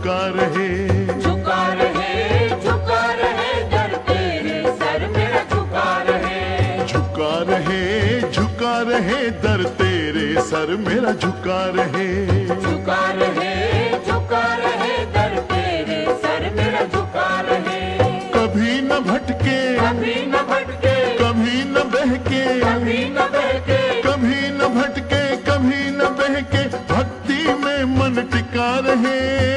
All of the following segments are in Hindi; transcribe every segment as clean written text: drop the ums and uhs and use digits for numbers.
झुका रहे, झुका रहे, झुका रहे दर तेरे सर मेरा झुका रहे, झुका रहे, झुका रहे दर तेरे सर मेरा झुका रहे, झुका रहे, झुका रहे दर तेरे सर मेरा झुका रहे। कभी न भटके, कभी न भटके, कभी न बहके, कभी न बहके, कभी न भटके, कभी न बहके, भक्ति में मन टिका रहे,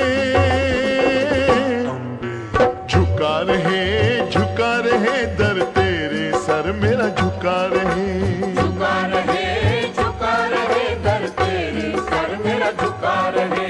झुका रहे, झुका रहे दर तेरे सर मेरा झुका रहे, झुका रहे, झुका रहे दर तेरे सर मेरा झुका रहे।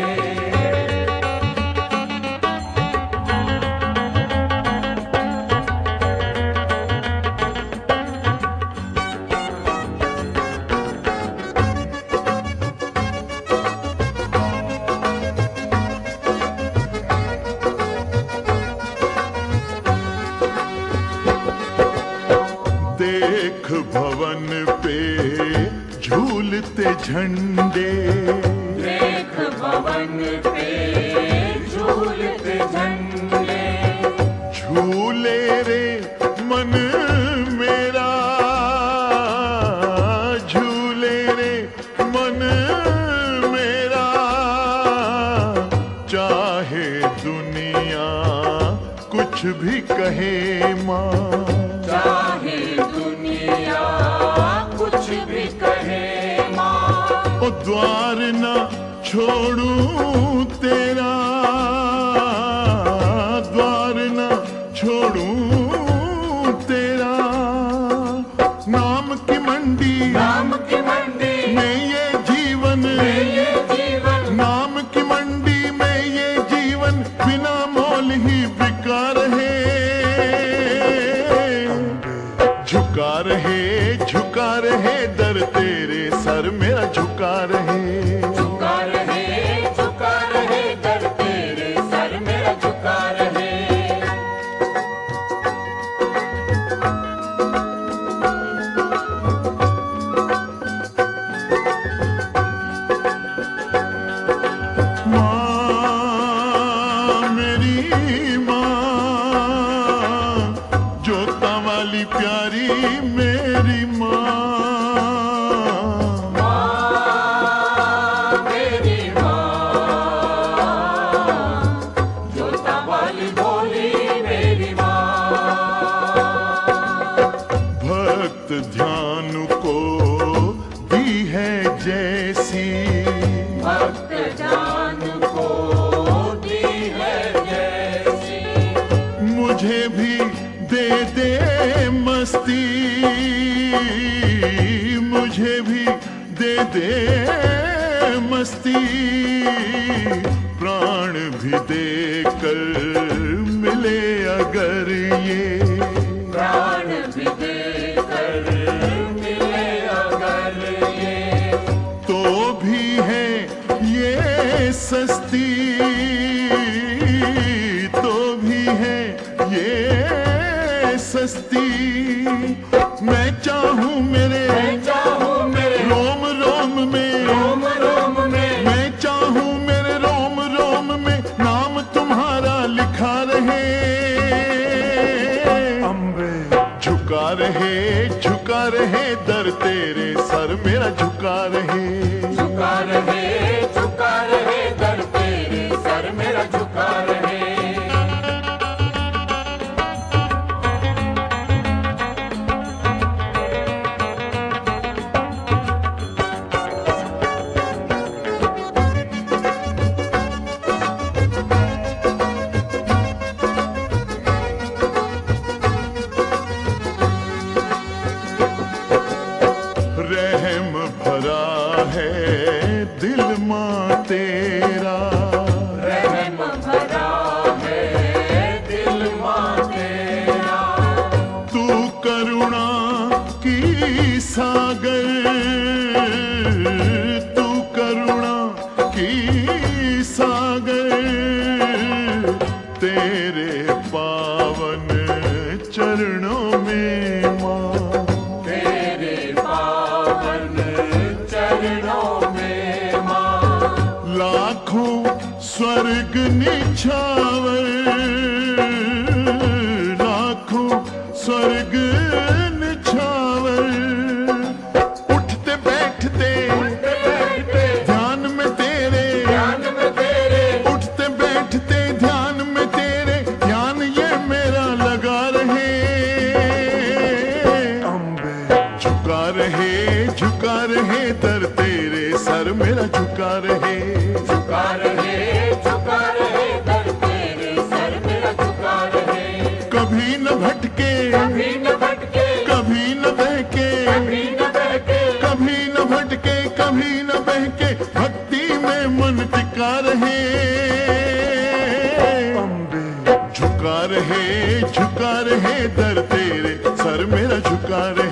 देख भवन पे झूलते झंडे, देख भवन पे झूलते झंडे, झूले रे मन मेरा, झूले रे मन मेरा, चाहे दुनिया कुछ भी कहे माँ, चाहे दुनिया कुछ भी कहे माँ, ओ द्वार न छोड़ूं तेरा, द्वार न छोड़ूं तेरा, नाम की मंडी, नाम की मंडी में ये जीवन, में ये जीवन, नाम की मंडी में ये जीवन बिना मोल ही बिका रहे, झुका रहे, झुका रहे दर तेरे सर मेरा झुका रहे, झुका रहे, झुका रहे दर तेरे सर मेरा झुका रहे। माँ मेरी माँ, जोता वाली प्यारी मेरी माँ, मेरी माँ, जोता वाली भोली मेरी माँ, भक्त ध्यान को दी है जैसी, भक्त जान को दी है जैसी, मुझे भी दे दे मस्ती, मुझे भी दे दे मस्ती, प्राण भी देकर मिले अगर ये, प्राण भी देकर मिले अगर ये, तो भी है ये सस्ती, तो भी है ये सस्ती, मैं चाहूँ मेरे, मैं चाहूँ मेरे रोम रोम में, रोम रोम में, मैं चाहूँ मेरे रोम रोम में नाम तुम्हारा लिखा रहे, झुका रहे, झुका रहे दर तेरे सर मेरा झुका रहे, झुका रहे, झुका रहे दर तेरे सर मेरा झुका रहे। रहम भरा है दिल माँ तेरा, रहम भरा है दिल माँ तेरा, तू करुणा की सागर, तू करुणा की सागर, तेरे पावन चरणों में माँ, तेरे पावन चरणों में माँ, लाखों स्वर स्वर्ग निछावर, लाखों स्वर्ग निछावर। उठते बैठते ध्यान में तेरे, उठते बैठते ध्यान में तेरे, ध्यान ये मेरा लगा रहे। झुका रहे दर तेरे, सर मेरा झुका रहे। झुका रहे दर तेरे, सर मेरा झुका रहे। कभी न भटके, कभी न भटके, कभी न बहके, कभी न बहके, कभी न भटके, कभी न बहके, भक्ति में मन टिका रहे। झुका रहे दर तेरे, सर मेरा झुका रहे।